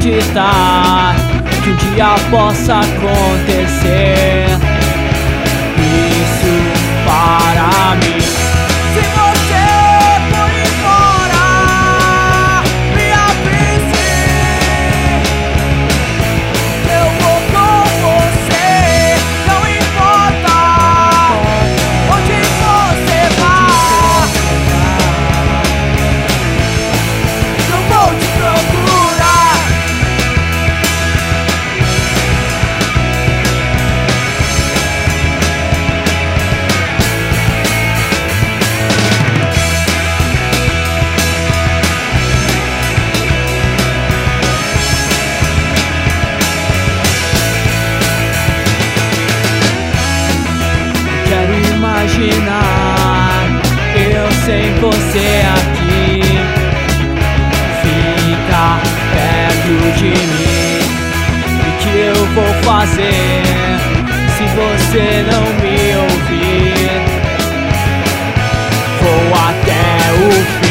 acreditar que um dia possa acontecer isso para mim. Se você for embora, me avise, eu vou com você. Não importa onde você vá, eu vou te procurar. Quero imaginar eu sem você aqui, fica perto de mim. E que eu vou fazer se você não me ouvir? Vou até o fim.